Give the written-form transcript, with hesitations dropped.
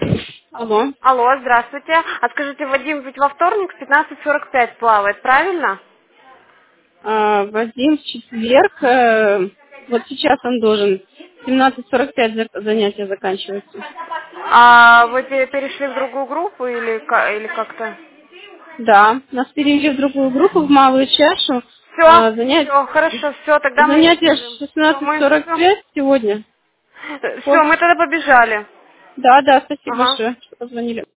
Алло. Алло, здравствуйте. А скажите, Вадим ведь во вторник в 15:45 плавает, правильно? Вадим в четверг, вот сейчас он должен, 17:45 занятия заканчивается. А вы перешли в другую группу или как-то? Да, нас перевели в другую группу, в малую чашу. Все, Занятия, все, хорошо, все, тогда мы не занятия будем. Все, мы 16:45 сегодня. все, мы тогда побежали. Да, спасибо Ага. большое, что позвонили.